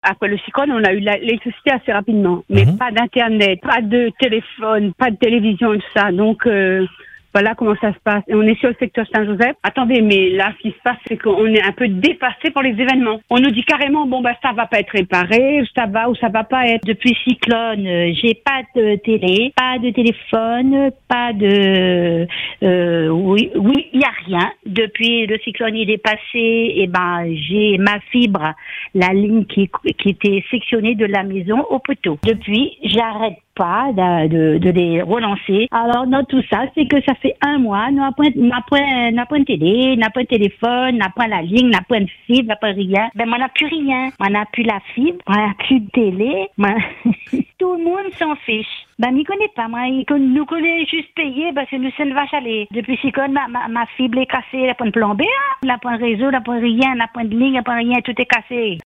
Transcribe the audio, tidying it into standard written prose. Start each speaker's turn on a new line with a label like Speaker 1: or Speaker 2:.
Speaker 1: Après le cyclone, on a eu l'électricité assez rapidement, mais pas d'internet, pas de téléphone, pas de télévision et tout ça. Donc voilà comment ça se passe. Et on est sur le secteur Saint-Joseph. Attendez, mais là, ce qui se passe, c'est qu'on est un peu dépassé par les événements. On nous dit carrément, bon, bah, ça va pas être réparé, ça va ou ça va pas être.
Speaker 2: Depuis cyclone, j'ai pas de télé, pas de téléphone, pas de, oui, il y a rien. Depuis le cyclone il est passé, et ben, j'ai ma fibre, la ligne qui était sectionnée de la maison au poteau. Depuis, j'arrête pas de les relancer. Alors, dans tout ça, c'est que ça fait un mois, n'a pas de télé, n'a pas de téléphone, n'a pas la ligne, n'a pas de fibre, n'a pas rien. Ben, on n'a plus rien. On n'a plus la fibre, on n'a plus de télé. Tout le monde s'en fiche. Ben, m'y connaît pas, moi. Il nous connaît juste payer, parce que nous, c'est une vache à lait. Depuis cyclone, ma fibre est cassée, la point de plombée, la point de réseau, la point de rien, la point de ligne, la point de rien, tout est cassé.